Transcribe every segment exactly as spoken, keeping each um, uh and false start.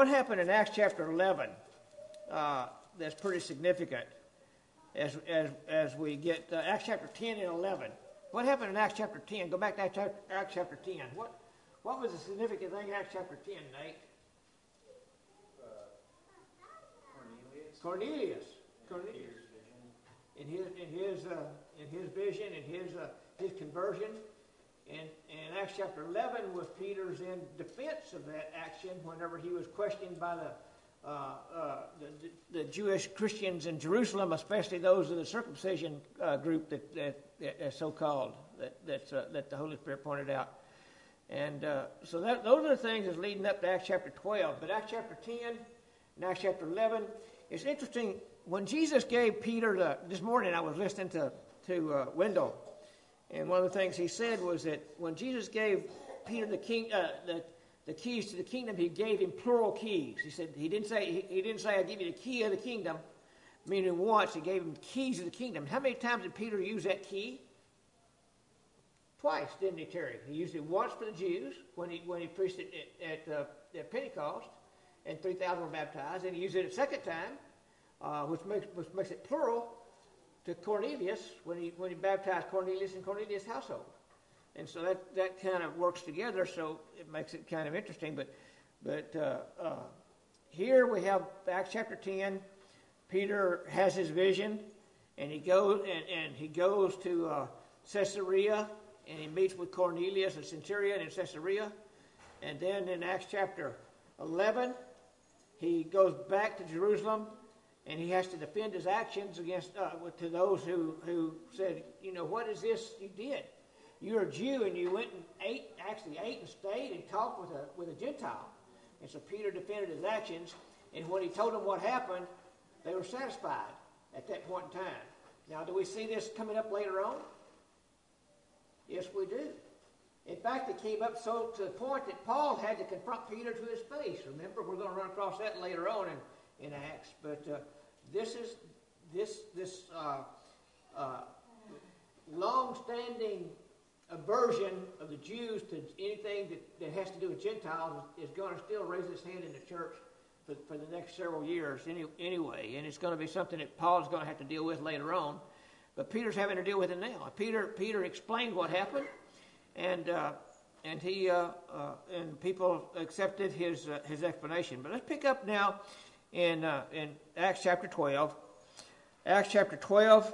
what happened in Acts chapter eleven uh, that's pretty significant as as as we get uh, Acts chapter ten and eleven. What happened in Acts chapter ten? Go back to Acts chapter, Acts chapter ten. What what was the significant thing in Acts chapter ten, Nate? Uh, Cornelius. Cornelius. Cornelius. In his in his uh, in his vision, in his uh, his conversion. And in Acts chapter eleven was Peter's in defense of that action whenever he was questioned by the, uh, uh, the, the Jewish Christians in Jerusalem, especially those of the circumcision uh, group that, that, that so-called, that, that's, uh, that the Holy Spirit pointed out. And uh, so that, those are the things that's leading up to Acts chapter twelve. But Acts chapter ten and Acts chapter eleven, it's interesting. When Jesus gave Peter, the, this morning I was listening to, to uh, Wendell, and one of the things he said was that when Jesus gave Peter the king, uh, the, the keys to the kingdom, he gave him plural keys. He said he didn't say he, he didn't say I give you the key of the kingdom, meaning once. He gave him keys of the kingdom. How many times did Peter use that key? Twice, didn't he, Terry? He used it once for the Jews when he when he preached it at, at, uh, at Pentecost, and three thousand were baptized. And he used it a second time, uh, which makes which makes it plural, to Cornelius when he when he baptized Cornelius and Cornelius' household. And so that, that kind of works together, so it makes it kind of interesting. But but uh, uh, here we have Acts chapter ten. Peter has his vision, and he goes and, and he goes to uh, Caesarea, and he meets with Cornelius, a centurion in Caesarea. And then in Acts chapter eleven, he goes back to Jerusalem, and he has to defend his actions against uh, to those who, who said, you know, what is this you did? You're a Jew, and you went and ate, actually ate and stayed and talked with a with a Gentile. And so Peter defended his actions, and when he told them what happened, they were satisfied at that point in time. Now, do we see this coming up later on? Yes, we do. In fact, it came up so to the point that Paul had to confront Peter to his face. Remember, we're going to run across that later on in, in Acts. But uh, this is this this uh, uh, long-standing aversion of the Jews to anything that, that has to do with Gentiles is going to still raise its hand in the church for, for the next several years any, anyway. And it's going to be something that Paul's going to have to deal with later on. But Peter's having to deal with it now. Peter Peter explained what happened, and uh, and he uh, uh, and people accepted his uh, his explanation. But let's pick up now in uh, in Acts chapter twelve. Acts chapter twelve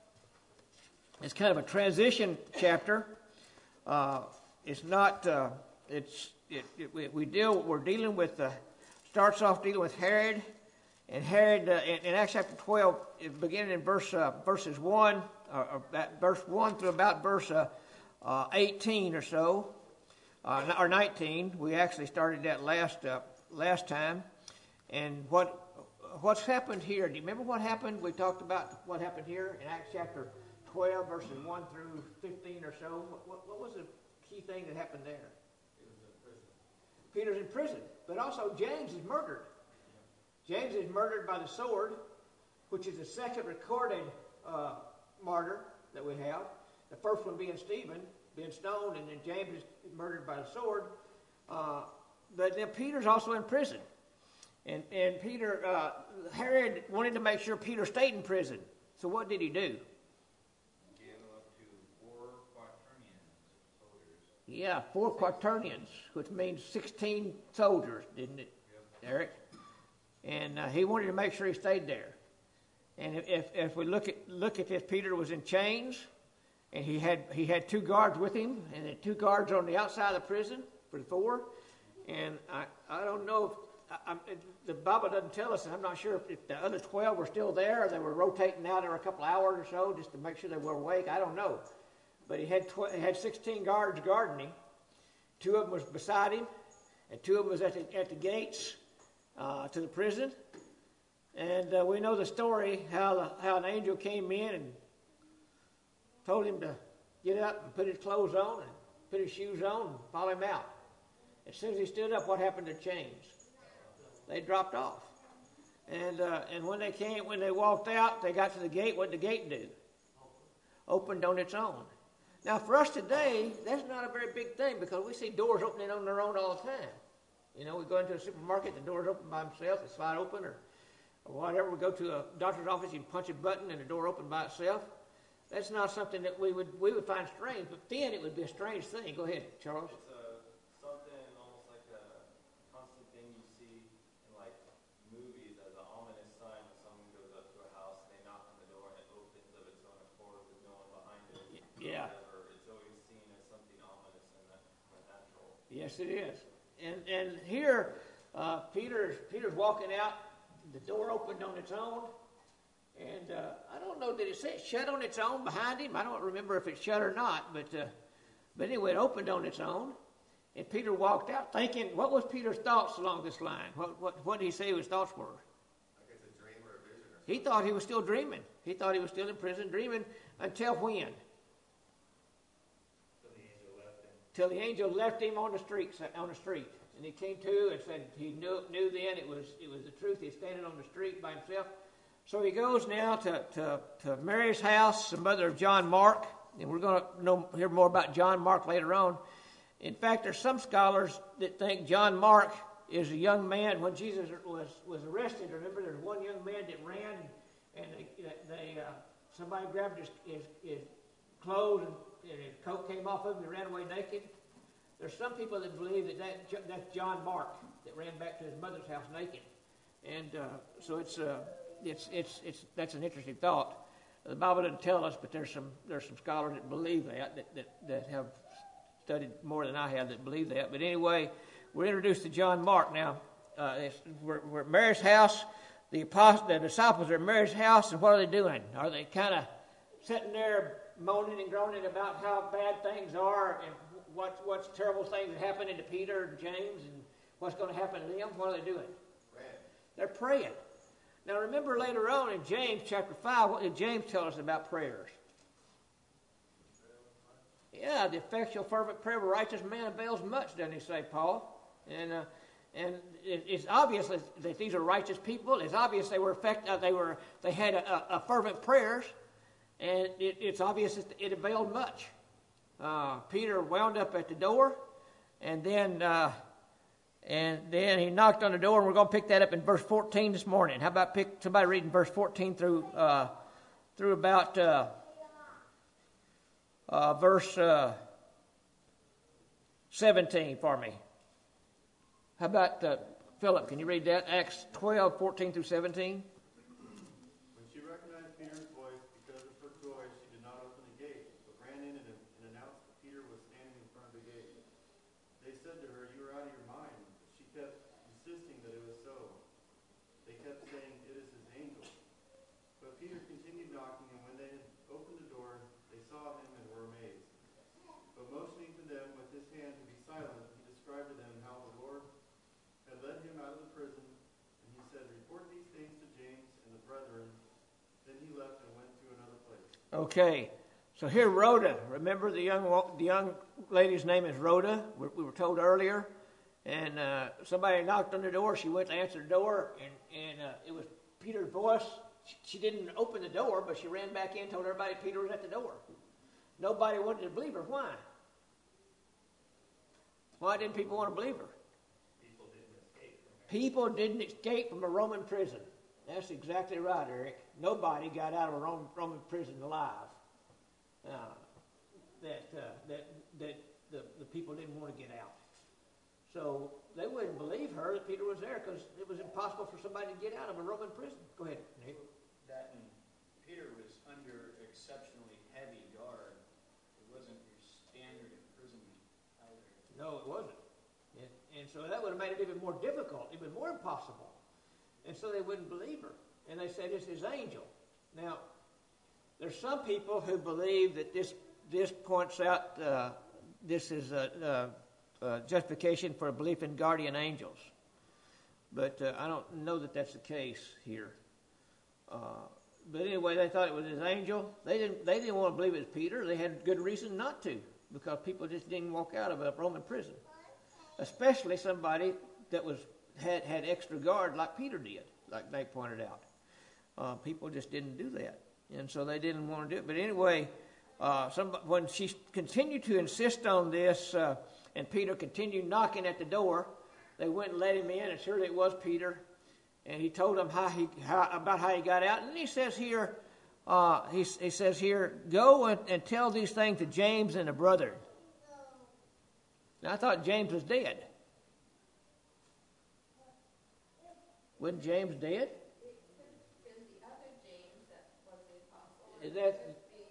is kind of a transition chapter. Uh, it's not. Uh, it's it, it, we, we deal. We're dealing with. Uh, starts off dealing with Herod. And Herod, uh, in, in Acts chapter twelve, beginning in verse uh, verses one, or, or verse one through about verse uh, uh, eighteen or so, uh, or nineteen. We actually started that last uh, last time. And what what's happened here? Do you remember what happened? We talked about what happened here in Acts chapter twelve, verses one through fifteen or so. What, what, what was the key thing that happened there? He was in prison. Peter's in prison, but also James is murdered. James is murdered by the sword, which is the second recorded uh, martyr that we have. The first one being Stephen, being stoned, and then James is murdered by the sword. Uh, but then Peter's also in prison. And, and Peter, uh, Herod wanted to make sure Peter stayed in prison. So what did he do? He gave him up to four quaternions soldiers. Yeah, four quaternions, which means sixteen soldiers, didn't it, yep. Eric? And uh, he wanted to make sure he stayed there. And if, if if we look at look at this, Peter was in chains, and he had he had two guards with him, and the two guards on the outside of the prison for the four. And I, I don't know if I, I, the Bible doesn't tell us, and I'm not sure if, if the other twelve were still there, or they were rotating out every couple of hours or so just to make sure they were awake. I don't know, but he had tw- he had sixteen guards guarding him. Two of them was beside him, and two of them was at the at the gates. Uh, to the prison, and uh, we know the story how the, how an angel came in and told him to get up and put his clothes on and put his shoes on and follow him out. As soon as he stood up, what happened to chains? They dropped off. And uh, and when they came, when they walked out, they got to the gate. What did the gate do? Opened on its own. Now, for us today, that's not a very big thing because we see doors opening on their own all the time. You know, we go into a supermarket, the door's open by itself, they slide open, or, or whatever. We go to a doctor's office, you punch a button, and the door opens by itself. That's not something that we would we would find strange, but then it would be a strange thing. Go ahead, Charles. It's a, something almost like a constant thing you see in like movies as an ominous sign when someone goes up to a house and they knock on the door and it opens of its own accord with no one behind it. Yeah. Whatever. It's always seen as something ominous and unnatural. Yes, it is. And and here, uh, Peter's Peter's walking out. The door opened on its own. And uh, I don't know, did it say it shut on its own behind him? I don't remember if it shut or not, but uh, but anyway, it opened on its own. And Peter walked out thinking, what was Peter's thoughts along this line? What what, what did he say his thoughts were? Like it's a dream or a vision or something. He thought he was still dreaming. He thought he was still in prison dreaming until when? Till the angel left him. Till the angel left him on the street, on the street. And he came to and said he knew, knew then it was it was the truth. He's standing on the street by himself. So he goes now to, to, to Mary's house, the mother of John Mark, and we're going to know hear more about John Mark later on. In fact, there's some scholars that think John Mark is a young man when Jesus was, was arrested. Remember, there's one young man that ran, and they, they uh, somebody grabbed his, his, his clothes, and, and his coat came off of him, and he ran away naked. There's some people that believe that, that that's John Mark that ran back to his mother's house naked, and uh, so it's. Uh, It's it's it's that's an interesting thought. The Bible doesn't tell us, but there's some there's some scholars that believe that that that, that have studied more than I have that believe that. But anyway, we're introduced to John Mark now. Uh, we're, we're at Mary's house. The apostle, the disciples are at Mary's house, and what are they doing? Are they kind of sitting there moaning and groaning about how bad things are and what what's terrible things that happening to Peter and James and what's going to happen to them? What are they doing? Praying. They're praying. Now remember later on in James chapter five, what did James tell us about prayers? Yeah, the effectual fervent prayer of a righteous man avails much, doesn't he say, Paul? And uh, and it, it's obvious that these are righteous people. It's obvious they were effect, uh, they were they had a, a, a fervent prayers, and it, it's obvious that it availed much. Uh, Peter wound up at the door, and then. Uh, And then he knocked on the door, and we're going to pick that up in verse fourteen this morning. How about pick somebody reading verse fourteen through uh, through about uh, uh, verse uh, seventeen for me? How about uh, Philip? Can you read that? Acts twelve, fourteen through seventeen. When she recognized Peter's voice, because of her joy, she did not open the gate, but ran in and, and announced that Peter was standing in front of the gate. They said to her, "You are out of your mind." She kept insisting that it was so. They kept saying, "It is his angel." But Peter continued knocking, and when they had opened the door, they saw him and were amazed. But motioning to them with his hand to be silent, he described to them how the Lord had led him out of the prison, and he said, "Report these things to James and the brethren." Then he left and went to another place. Okay, so here Rhoda. Remember the young the young lady's name is Rhoda. We, we were told earlier. And uh, somebody knocked on the door. She went to answer the door, and, and uh, it was Peter's voice. She, she didn't open the door, but she ran back in and told everybody Peter was at the door. Nobody wanted to believe her. Why? Why didn't people want to believe her? People didn't escape from there. People didn't escape from a Roman prison. That's exactly right, Eric. Nobody got out of a Roman, Roman prison alive. Uh, that uh, that that the, the people didn't want to get out. So they wouldn't believe her that Peter was there because it was impossible for somebody to get out of a Roman prison. Go ahead, Nick. That and Peter was under exceptionally heavy guard. It wasn't your standard imprisonment either. No, it wasn't. And, and so that would have made it even more difficult, even more impossible. And so they wouldn't believe her. And they said, "This is angel." Now, there's some people who believe that this this points out uh, this is a... Uh, Uh, justification for a belief in guardian angels. But uh, I don't know that that's the case here. Uh, but anyway, they thought it was his angel. They didn't They didn't want to believe it was Peter. They had good reason not to, because people just didn't walk out of a Roman prison. Especially somebody that was had, had extra guard like Peter did, like they pointed out. Uh, people just didn't do that. And so they didn't want to do it. But anyway, uh, some, when she continued to insist on this, uh, and Peter continued knocking at the door, they went and let him in, and surely it was Peter. And he told them how he how, about how he got out. And he says here, uh, he, he says here, go and, and tell these things to James and the brethren. Now I thought James was dead. Wasn't James dead? Is that?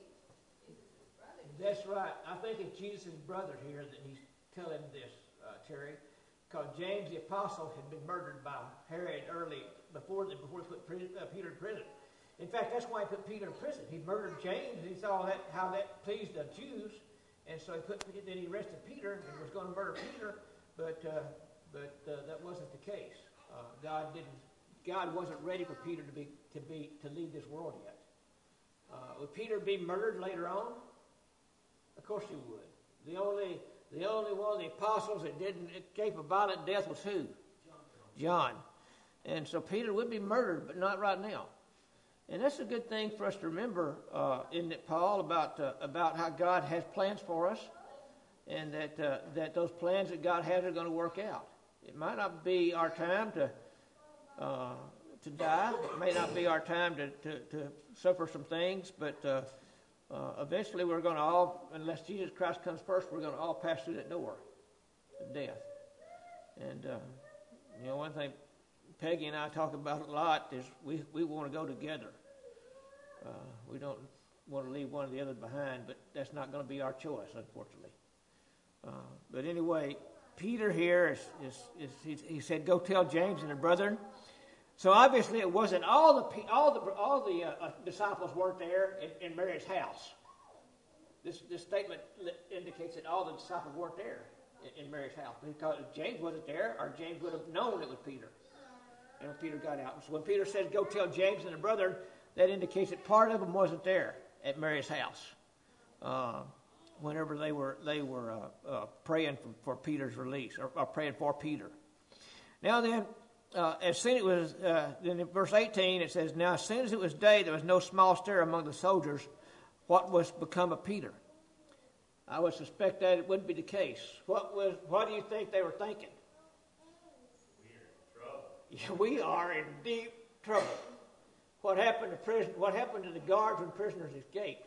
That's right. I think it's Jesus' brother here that he's telling this, uh, Terry. Because James the apostle had been murdered by Herod early, before the, before they put prison, uh, Peter in prison. In fact, that's why he put Peter in prison. He murdered James, and he saw that how that pleased the Jews, and so he put then he arrested Peter and was going to murder Peter, but uh, but uh, that wasn't the case. Uh, God didn't. God wasn't ready for Peter to be to be to lead this world yet. Uh, would Peter be murdered later on? Of course he would. The only The only one of the apostles that didn't escape a violent death was who? John. And so Peter would be murdered, but not right now. And that's a good thing for us to remember, uh, isn't it, Paul, about uh, about how God has plans for us, and that uh, that those plans that God has are going to work out. It might not be our time to uh, to die. It may not be our time to, to, to suffer some things, but uh, Uh, eventually we're going to all, unless Jesus Christ comes first, we're going to all pass through that door of death. And, uh, you know, one thing Peggy and I talk about a lot is we, we want to go together. Uh, we don't want to leave one or the other behind, but that's not going to be our choice, unfortunately. Uh, but anyway, Peter here, is, is, is he, he said, go tell James and the brethren. So obviously it wasn't all the all the all the uh, uh, disciples weren't there in, in Mary's house. This this statement indicates that all the disciples weren't there in, in Mary's house, because if James wasn't there, or James would have known it was Peter. And when Peter got out, so when Peter says, "Go tell James and the brethren," that indicates that part of them wasn't there at Mary's house uh, whenever they were they were uh, uh, praying for, for Peter's release, or, or praying for Peter. Now then. Uh, as soon as it was, uh, then in verse eighteen it says, now as soon as it was day, there was no small stir among the soldiers. What was become of Peter? I would suspect that it wouldn't be the case. What was? What do you think they were thinking? We're in trouble. Yeah, we are in deep trouble. What happened to prison? What happened to the guards when prisoners escaped?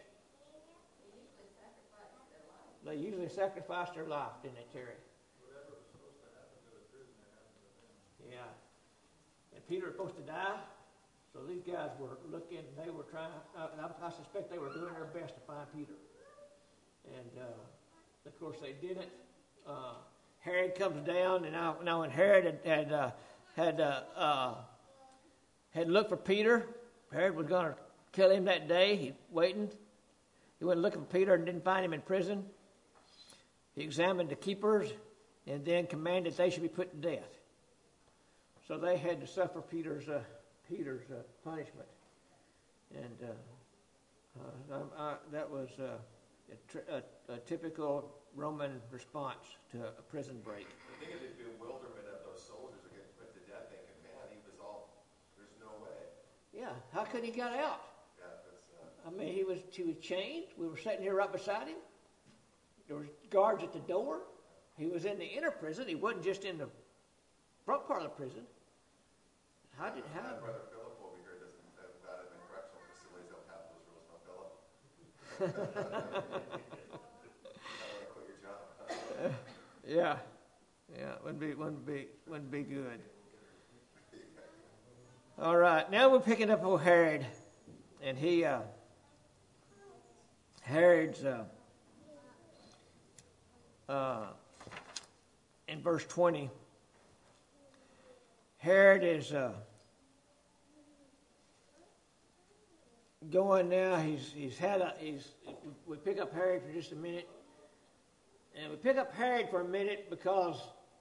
They usually sacrificed their life, didn't they, Terry? Whatever was supposed to happen to the prisoner happened to them. Yeah. And Peter was supposed to die, so these guys were looking, they were trying, uh, and I, I suspect they were doing their best to find Peter. And, uh, of course, they didn't. Uh, Herod comes down, and now, now when Herod had had, uh, had, uh, uh, had looked for Peter, Herod was going to kill him that day. He waiting. He went looking for Peter and didn't find him in prison. He examined the keepers and then commanded they should be put to death. So they had to suffer Peter's uh, Peter's uh, punishment, and uh, uh, I, I, that was uh, a, tr- a, a typical Roman response to a prison break. The thing of the bewilderment of those soldiers who get put to death, thinking, "Man, he was all. There's no way." Yeah, how could he got out? Yeah, that's. Uh, I mean, he was he was chained. We were sitting here right beside him. There was guards at the door. He was in the inner prison. He wasn't just in the front part of the prison. How did how? My brother Philip over here doesn't have that in the correctional facilities. They'll have those rules, no Philip. I want to quit your job. Yeah, yeah, wouldn't be wouldn't be wouldn't be good. All right, now we're picking up old Herod, and he uh, Herod's uh, uh, in verse twenty. Herod is uh, going now. He's he's had a he's. We pick up Herod for just a minute, and we pick up Herod for a minute because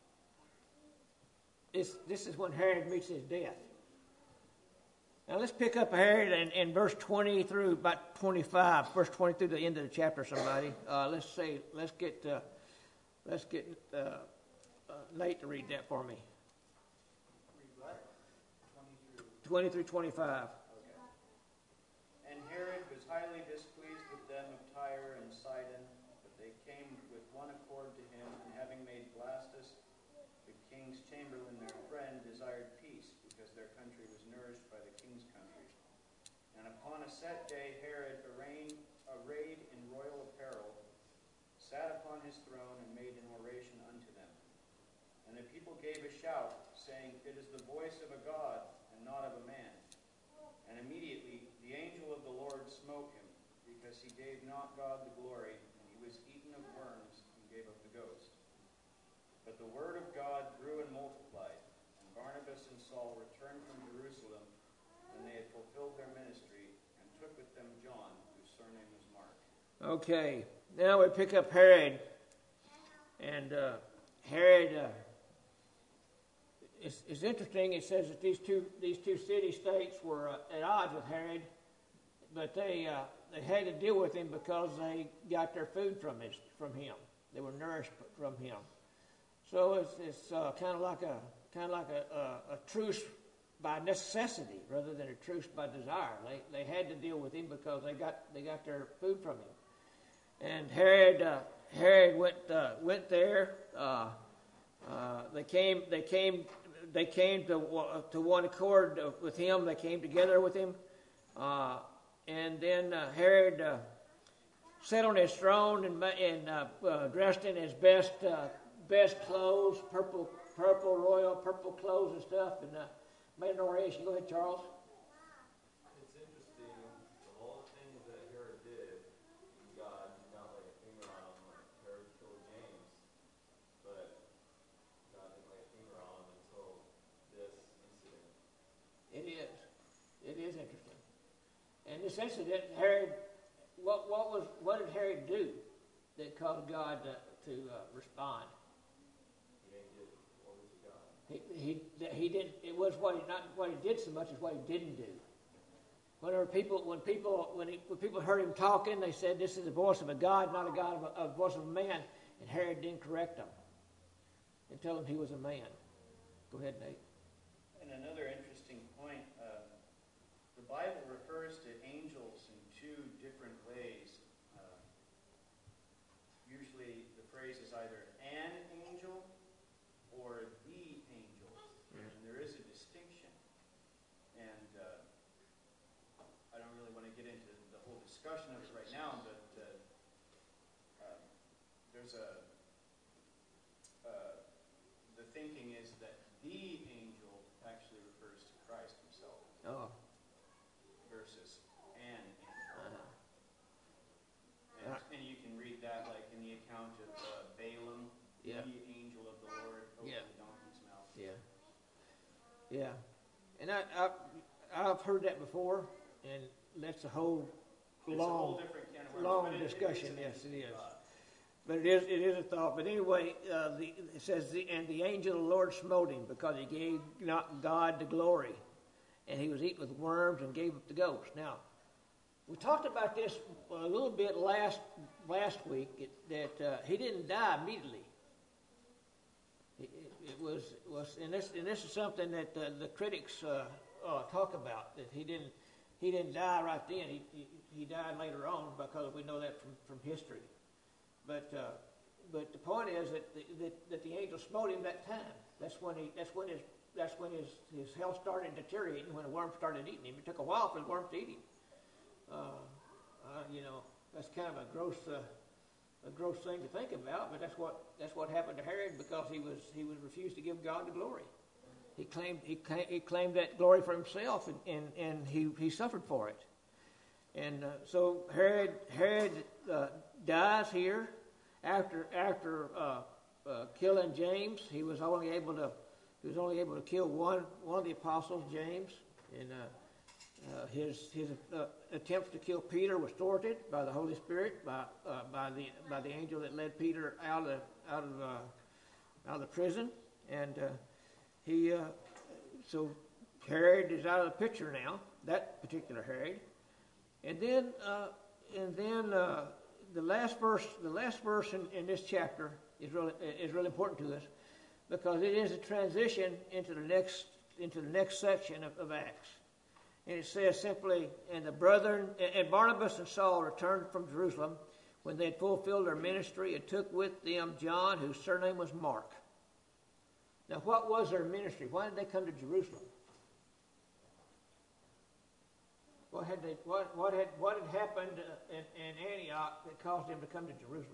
this this is when Herod meets his death. Now let's pick up Herod in, in verse twenty through about twenty-five, verse twenty through the end of the chapter. Somebody, uh, let's say let's get uh, let's get uh, uh, Nate to read that for me. twenty through twenty-five. Okay. And Herod was highly displeased with them of Tyre and Sidon, but they came with one accord to him, and having made Blastus the king's chamberlain, chamberlain, their friend, desired peace, because their country was nourished by the king's country. And upon a set day, Herod, arrayed, arrayed in royal apparel, sat upon his throne and made an oration unto them. And the people gave a shout, saying, It is the voice of a God, and not of a man. And immediately the angel of the Lord smote him, because he gave not God the glory, and he was eaten of worms, and gave up the ghost. But the word of God grew and multiplied, and Barnabas and Saul returned from Jerusalem when they had fulfilled their ministry, and took with them John, whose surname was Mark. Okay, now we pick up Herod. And uh, Herod, uh, it's, it's interesting. It says that these two these two city-states were uh, at odds with Herod, but they uh, they had to deal with him because they got their food from his from him. They were nourished from him. So it's it's uh, kind of like a kind of like a, a, a truce by necessity rather than a truce by desire. They they had to deal with him because they got they got their food from him. And Herod uh, Herod went uh, went there. Uh, uh, they came they came they came to to one accord with him. They came together with him. Uh, and then uh, Herod uh, sat on his throne and, and uh, uh, dressed in his best uh, best clothes, purple purple royal purple clothes and stuff, and uh, made an oration. Go ahead, Charles. It's interesting, of all the things that Herod did, God did not lay a finger on him when Herod killed James, but God didn't lay a finger on him until this incident. It is. It is interesting. And this incident, Herod, what what was what did Herod do that caused God to, to uh, respond? He didn't give glory to God. He he he did. It was what he not what he did so much as what he didn't do. Whenever people when people when, he, when people heard him talking, they said, "This is the voice of a God, not a God of a, a voice of a man." And Herod didn't correct them and tell him he was a man. Go ahead, Nate. And another interesting point, uh, the Bible refers to angels in two different ways. Uh, usually the phrase is either an angel or the angel. And there is a distinction. And uh, I don't really want to get into the whole discussion of it right now, but uh, uh, there's a, uh, the thinking is that the angel actually refers to Christ himself Oh. versus an angel. Uh-huh. And, and you can read that like in the account of uh, Balaam, Yeah. the angel of the Lord over Yeah. the donkey's mouth. Yeah. Yeah. And I, I, I've heard that before, and that's a whole It's a whole long, different can of worms, long but it- it is discussion. an Yes, it interesting is. thought. But it is, it is a thought. But anyway, uh, the, it says, the, and the angel of the Lord smote him because he gave not God the glory, and he was eaten with worms and gave up the ghost. Now, we talked about this a little bit last last week. It, that uh, he didn't die immediately. It, it, it was was, and this and this is something that uh, the critics uh, uh, talk about, that he didn't he didn't die right then. He he, he died later on because we know that from, from history. But uh, but the point is that the, that, that the angel smote him that time. That's when he that's when his that's when his, his health started deteriorating, when the worm started eating him. It took a while for the worm to eat him. Uh, uh, you know, that's kind of a gross uh, a gross thing to think about, but that's what that's what happened to Herod because he was he was refused to give God the glory. He claimed he, cla- he claimed that glory for himself, and, and, and he, he suffered for it. And uh, so Herod Herod uh, dies here after after uh, uh, killing James. He was only able to he was only able to kill one one of the apostles, James. And uh, uh, his his uh, attempts to kill Peter was thwarted by the Holy Spirit, by uh, by the by the angel that led Peter out of out of uh, out of the prison. And uh, he uh, so Herod is out of the picture now. That particular Herod. And then, uh, and then uh, the last verse, the last verse in, in this chapter is really is really important to us because it is a transition into the next into the next section of, of Acts. And it says simply, "And the brethren and Barnabas and Saul returned from Jerusalem when they had fulfilled their ministry and took with them John, whose surname was Mark." Now, what was their ministry? Why did they come to Jerusalem? What had they? What what had what had happened in, in Antioch that caused them to come to Jerusalem?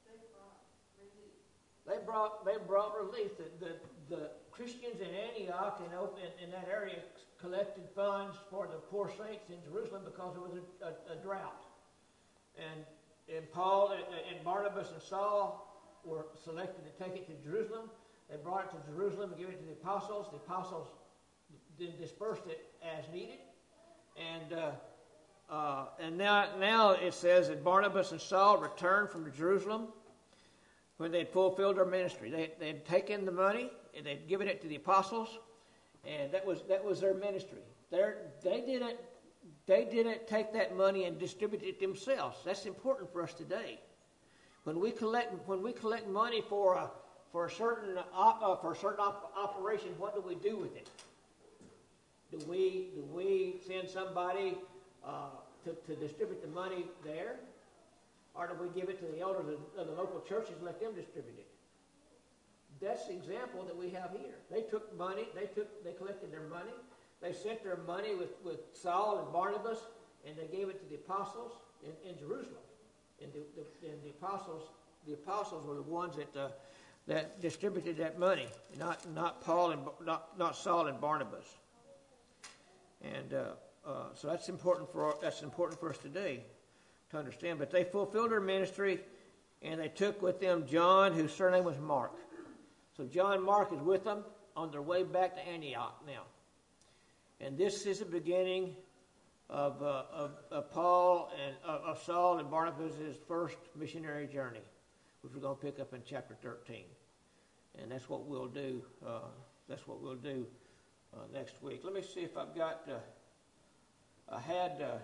They brought they brought relief. The the, the Christians in Antioch and in, in that area collected funds for the poor saints in Jerusalem because there was a, a, a drought, and and Paul and Barnabas and Saul were selected to take it to Jerusalem. They brought it to Jerusalem and gave it to the apostles. The apostles then dispersed it as needed. And uh, uh, and now now it says that Barnabas and Saul returned from Jerusalem when they had fulfilled their ministry. They, they had taken the money and they'd given it to the apostles, and that was that was their ministry. They're, they didn't they didn't take that money and distribute it themselves. That's important for us today. When we collect when we collect money for a for a certain op, uh, for a certain op- operation, what do we do with it? Do we do we send somebody uh, to, to distribute the money there, or do we give it to the elders of, of the local churches and let them distribute it? That's the example that we have here. They took money. They took they collected their money. They sent their money with, with Saul and Barnabas, and they gave it to the apostles in, in Jerusalem. And the, the, and the apostles the apostles were the ones that. Uh, that distributed that money, not not Paul and not not Saul and Barnabas, and uh, uh, so that's important for that's important for us today to understand. But they fulfilled their ministry, and they took with them John, whose surname was Mark. So John Mark is with them on their way back to Antioch now, and this is the beginning of uh, of, of Paul and uh, of Saul and Barnabas' first missionary journey, which we're going to pick up in chapter thirteen. And that's what we'll do. Uh, that's what we'll do uh, next week. Let me see if I've got. Uh, I had uh,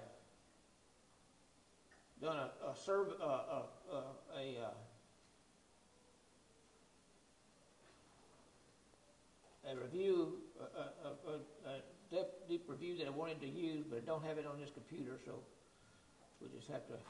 done a a, serv- uh, uh, uh, a uh, a review, a, a, a, a deep, deep review that I wanted to use, but I don't have it on this computer, so we'll just have to.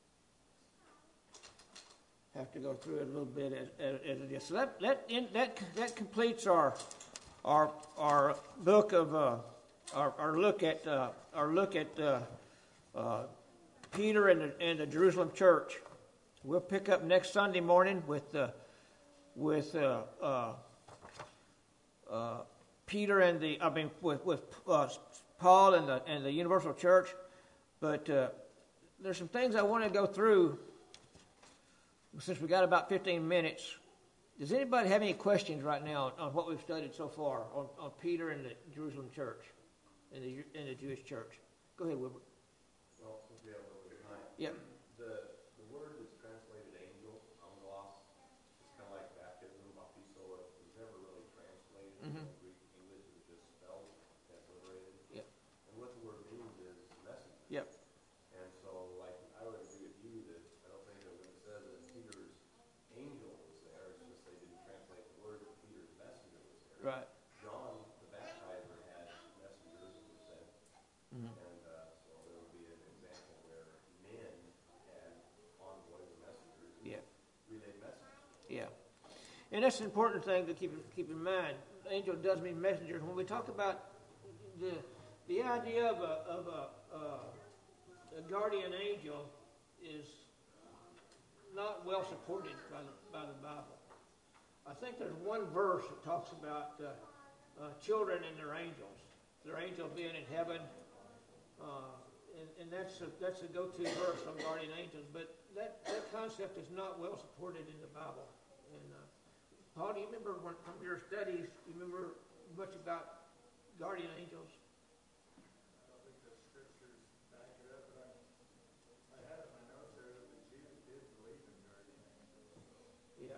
Have to go through it a little bit as, as, as it is. So that that in, that that completes our our our book of uh, our, our look at uh, our look at uh, uh, Peter and the, and the Jerusalem church. We'll pick up next Sunday morning with uh, with uh, uh, uh, Peter and the I mean with with uh, Paul and the and the Universal Church. But uh, there's some things I want to go through. Since we got about fifteen minutes, does anybody have any questions right now on, on what we've studied so far on, on Peter and the Jerusalem church and the and the Jewish church? Go ahead, Wilbur. Well, since we have a little bit of time. Yeah. The the word that's translated angel, angelos, it's kind of like baptism, baptizo. It was never really translated Mm-hmm. in Greek English. It was just spelled, transliterated. Yep. And what the word means is messenger. Yep. And so, like, I would agree with you that I don't think that when it says that Peter's angel was there, it's just they didn't translate the word that Peter's messenger was there. Right. John, the baptizer, had messengers who were sent. Mm-hmm. And uh, so there would be an example where men had envoys or messengers who Yeah. relayed messages. Yeah. And that's an important thing to keep keep in mind. Angel does mean messenger. When we talk about the the idea of a of a uh, a guardian angel is not well supported by the, by the Bible. I think there's one verse that talks about uh, uh, children and their angels, their angel being in heaven, uh, and, and that's a, that's a go-to verse on guardian angels. But that, that concept is not well supported in the Bible. And uh, Paul, do you remember when, from your studies? Do you remember much about guardian angels? Yeah.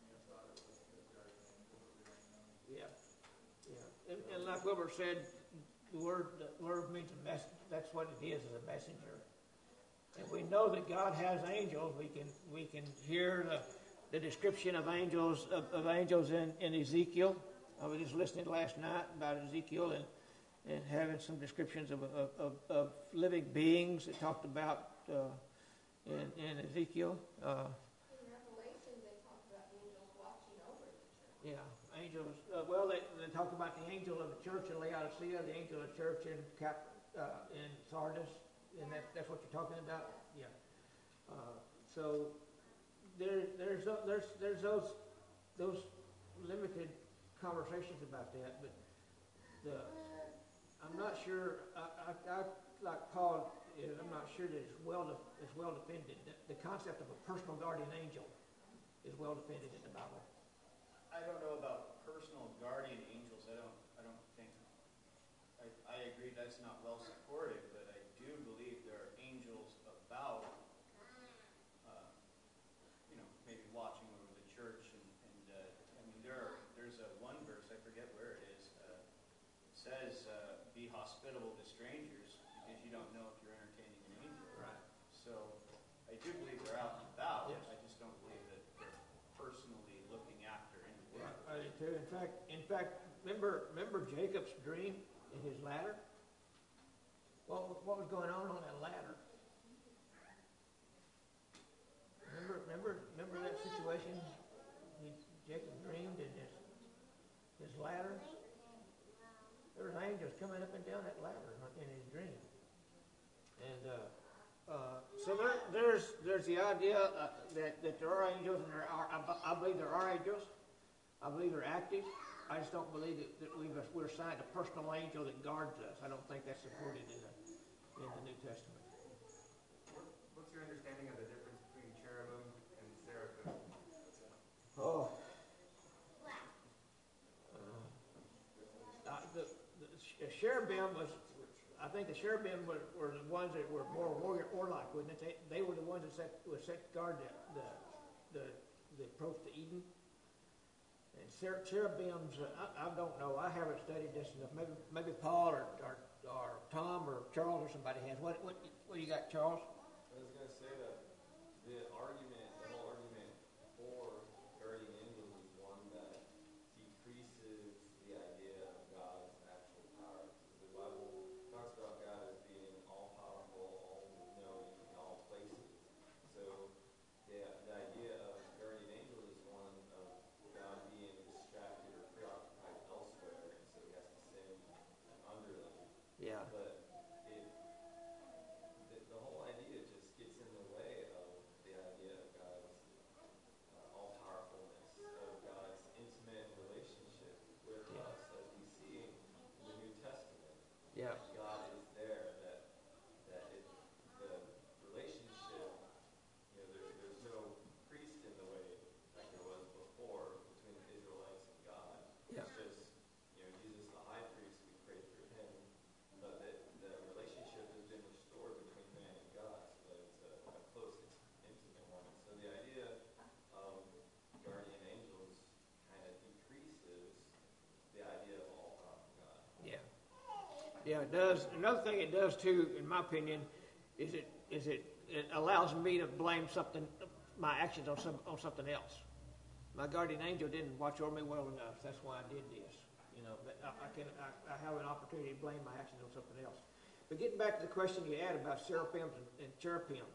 Yeah. Yeah. And, and like Wilbur said, the word the word means a mess. That's what it is, is a messenger. And we know that God has angels. We can we can hear the, the description of angels of, of angels in, in Ezekiel. I was just listening last night about Ezekiel and, and having some descriptions of of, of, of living beings that talked about uh, in, in Ezekiel. Uh, In Revelation, they talk about angels watching over the church. Yeah, angels. Uh, well, they, they talk about the angel of the church in Laodicea, the angel of the church in Cap, uh, in Sardis, and that, that's what you're talking about. Yeah. Uh, so there, there's there's there's those those limited conversations about that, but the I'm not sure. I, I, I like Paul is. I'm not sure that it's well de, it's well defended. The, the concept of a personal guardian angel is well defended in the Bible. I don't know about personal guardian angels. I don't. I don't think. I, I agree that's not well supported, but I do believe there are angels about. Uh, you know, maybe watching over the church, and, and uh, I mean, there are. There's a one verse I forget where it is. Uh, it says, uh, "Be hospitable to strangers, because you don't know if you're entertaining an angel." Right. So I do believe they're out and about. Yes. I just don't believe that they're personally looking after individuals. I do too. In fact, in fact, remember remember Jacob's dream in his ladder? What what was going on on that ladder? Remember remember remember that situation? He, Jacob dreamed in his his ladder. There was angels coming up and down that ladder in his dream. And uh, uh, so there, there's there's the idea uh, that that there are angels, and there are. I, I believe there are angels. I believe they're active. I just don't believe that, that we've, we're assigned a personal angel that guards us. I don't think that's supported in the in the New Testament. What's your understanding of the difference between cherubim and seraphim? Oh. Uh, uh, the, the cherubim was, I think the cherubim were, were the ones that were more warrior warlike, wouldn't it? They, they were the ones that set, would set guard the, the, the, the approach to Eden. And cher- cherubims, uh, I, I don't know. I haven't studied this enough. Maybe maybe Paul or, or, or Tom or Charles or somebody has. What what what do you got, Charles? I was going to say that the argument, the whole argument for guardian angels is one that decreases the idea of God's actual power. Because the Bible talks about God as being all-powerful, all-knowing in all places. So the, the idea of guardian angel is one of God being distracted or preoccupied elsewhere, and so he has to send under them. Yeah. But it, the, the whole idea just gets in the way of the idea of God's uh, all-powerfulness, of God's intimate relationship with Yeah. us, as we see in the New Testament. Yeah. God is there, that that it, the relationship, you know, there, there's no priest in the way like there was before between the Israelites and God. Yeah. It's just, you know, Jesus the high priest, we pray through him, but the, the relationship has been restored between man and God, so that it's a, a close, intimate one. So the idea of guardian angels kind of decreases the idea of all-powerful God. Yeah. Yeah, it does. Another thing it does too, in my opinion, is it is it, it allows me to blame something, my actions on some on something else. My guardian angel didn't watch over me well enough. That's why I did this. You know, but I, I can I, I have an opportunity to blame my actions on something else. But getting back to the question you had about seraphims and, and cherubims,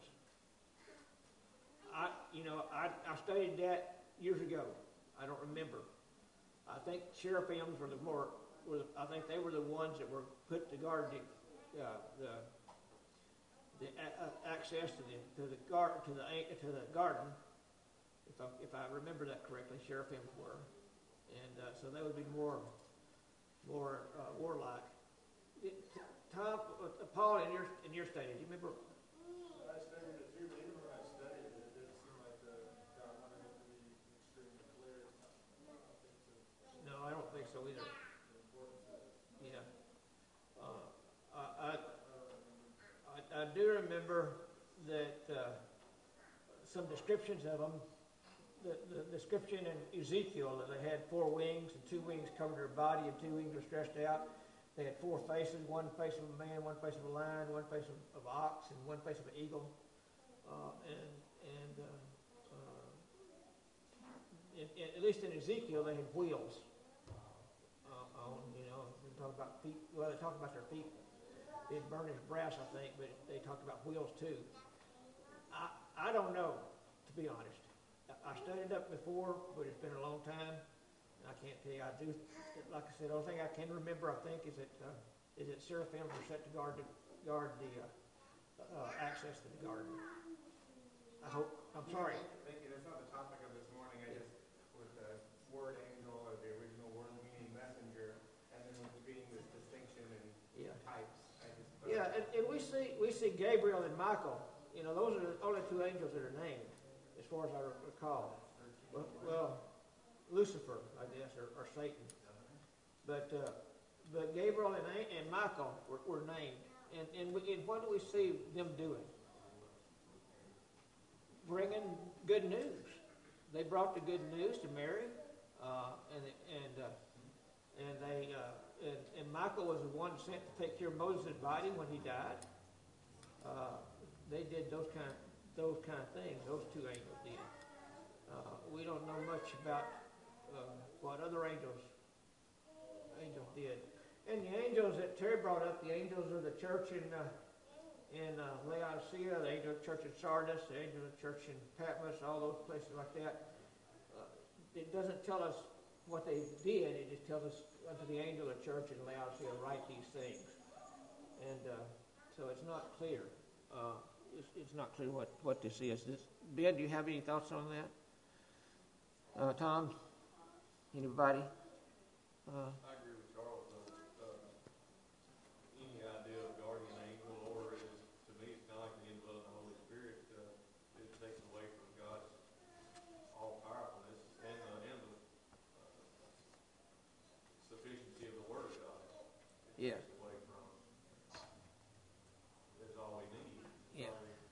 I you know I, I studied that years ago. I don't remember. I think cherubims were the more were the, I think they were the ones that were put to guard the uh, the the a, a access to the to the gar, to the to the garden. If I if I remember that correctly, cherubims were, and uh, so they would be more more uh, warlike. It, Tom, uh, Paul, in your in your study, do you remember? I studied it too, but even when I studied it, it didn't seem like the, God wanted it to be extremely clear. I don't think so. No, I don't think so either. The importance of it. Yeah. Uh, I, I, I, I do remember that uh, some descriptions of them, the, the description in Ezekiel that they had four wings and two wings covered their body and two wings were stretched out. They had four faces, one face of a man, one face of a lion, one face of, of ox, and one face of an eagle. Uh, and and uh, uh, in, in, at least in Ezekiel, they had wheels uh, on, you know, they talk about feet. Well, they talk about their feet being burned as brass, I think, but they talked about wheels too. I I don't know, to be honest. I studied up before, but it's been a long time, I can't tell you. I do, like I said, the only thing I can remember, I think, is that uh, is that seraphims were set to guard the guard the uh, uh, access to the garden. I hope. I'm sorry. Thank you. That's not the topic of this morning. I just, with the word angel or the original word meaning messenger, and then with reading this distinction in Yeah. types, I just. thought- Yeah, and, and we see we see Gabriel and Michael. You know, those are the only two angels that are named, as far as I recall. Well, well Lucifer, I guess, or, or Satan. But uh, but Gabriel and, and Michael were, were named. And, and, we, and what do we see them doing? Bringing good news. They brought the good news to Mary, uh, and and uh, and they uh, and, and Michael was the one sent to take care of Moses' body when he died. Uh, they did those kind of, those kind of things. Those two angels did. Uh, we don't know much about uh, what other angels angels did. And the angels that Terry brought up, the angels of the church in uh, in uh, Laodicea, the angel of the church in Sardis, the angel of the church in Patmos, all those places like that. Uh, it doesn't tell us what they did. It just tells us unto the angel of the church in Laodicea write these things. And uh, so it's not clear. Uh, it's, it's not clear what, what this is. This, Ben, do you have any thoughts on that? Uh, Tom? Anybody? Uh, I agree with Charles. Uh, uh, any idea of guardian angel, or is, to me, it's kind of like the indwelling of the Holy Spirit. Uh, it takes away from God's all-powerfulness and the, and the uh, sufficiency of the Word of God. It Yeah. takes away from. It's all we need. Yeah. All we-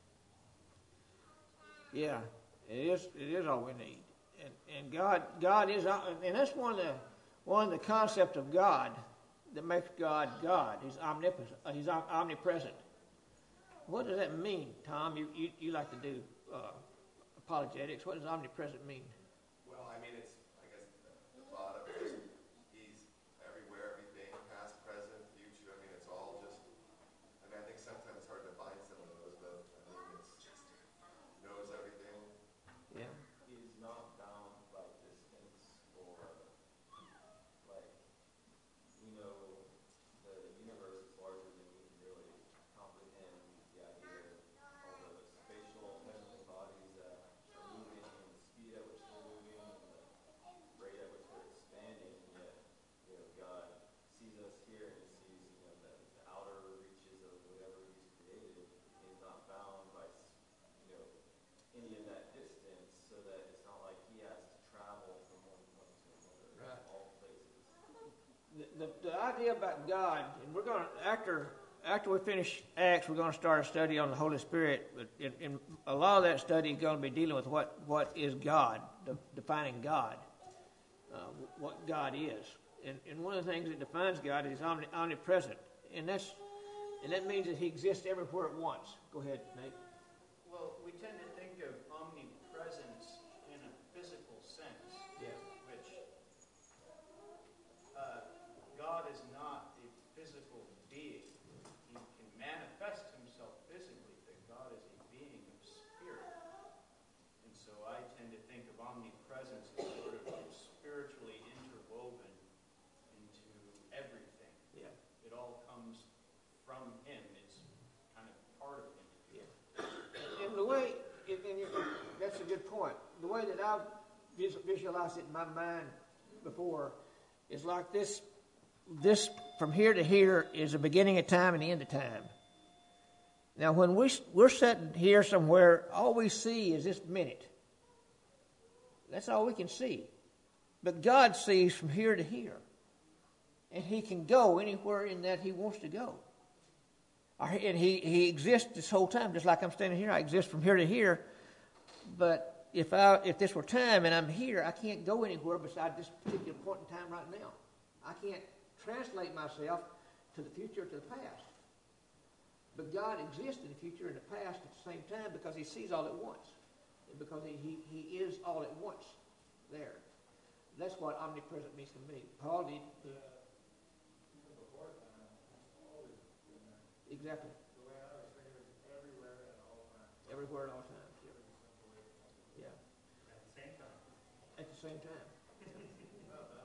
Yeah, it is. It is all we need, and and God, God is, and that's one of the one of the concepts of God that makes God God. He's omnipotent. Uh, he's om- omnipresent. What does that mean, Tom? You you, you like to do uh, apologetics. What does omnipresent mean? Well, I mean, it's, I guess, the, the thought of just, he's everywhere, everything, past, present, future, I mean, it's all just, I mean, I think sometimes it's hard to find some of those, but, I mean, it's just, knows everything. Yeah. He's not bound by distance or, like, we know the universe is larger than we can really comprehend. The idea of all the spatial heavenly bodies that are moving and the speed at which they're moving and the rate at which they're expanding, and yet, you know, God sees us here and he sees, you know, the, the outer reaches of whatever he's created. He's not bound by, you know, any of that distance, so that it's not like he has to travel from one point to another, Right. all places. The, the, the idea about God, and we're going to, after after we finish Acts, we're going to start a study on the Holy Spirit. But in, in a lot of that study is going to be dealing with what, what is God, de, defining God, uh, what God is. And, and one of the things that defines God is omni, omnipresent, and that's and that means that He exists everywhere at once. Go ahead, Nate. Well, we tend to think of omnipresence in a physical sense, Yeah. which uh, God is not a physical being. He can manifest himself physically, but God is a being of spirit. And so I tend to think of omnipresence as sort of spiritually interwoven into everything. Yeah. It all comes from him. It's kind of part of him. And the way, and, and you, that's a good point. The way that I've vis- visualized it in my mind before is like this. This from here to here is the beginning of time and the end of time. Now, when we we're sitting here somewhere, all we see is this minute. That's all we can see. But God sees from here to here, and He can go anywhere in that He wants to go. And he, he exists this whole time, just like I'm standing here. I exist from here to here. But if I if this were time and I'm here, I can't go anywhere beside this particular point in time right now. I can't translate myself to the future or to the past. But God exists in the future and the past at the same time because He sees all at once. And because he, he, he is all at once there. That's what omnipresent means to me. Paul did. Uh, Before time, it's always been there. exactly. The way I was thinking is everywhere at all times. Everywhere at all times. Yeah. Pretty simple way to put it. Yeah. At the same time. At the same time. Not bad.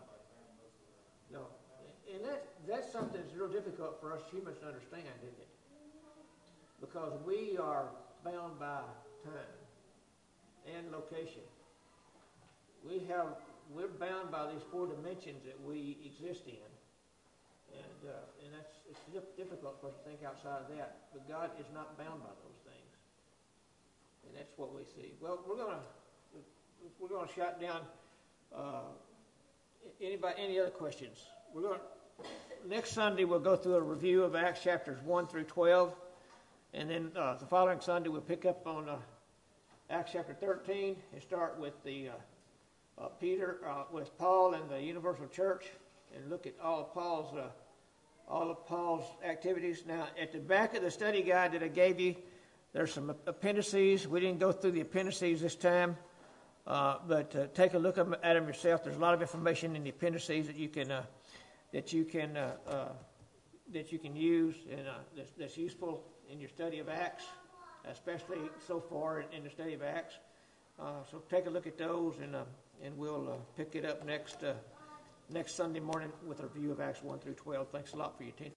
and that, that's something that's real difficult for us humans to understand, isn't it? Because we are bound by time and location. We have, we're bound by these four dimensions that we exist in. And, uh, and that's, it's difficult for us to think outside of that. But God is not bound by those things. And that's what we see. Well, we're going to, we're going to shut down, uh, anybody, any other questions? We're going to, next Sunday we'll go through a review of Acts chapters one through twelve. And then uh, the following Sunday we'll pick up on uh, Acts chapter thirteen and start with the uh, uh, Peter, uh, with Paul and the Universal Church, and look at all of Paul's uh, all of Paul's activities. Now, at the back of the study guide that I gave you, there's some appendices. We didn't go through the appendices this time, uh, but uh, take a look at them yourself. There's a lot of information in the appendices that you can uh, that you can uh, uh, that you can use and uh, that's, that's useful in your study of Acts, especially so far in, in the study of Acts. Uh, so take a look at those, and uh, and we'll uh, pick it up next uh, next Sunday morning with a review of Acts one through twelve. Thanks a lot for your attention.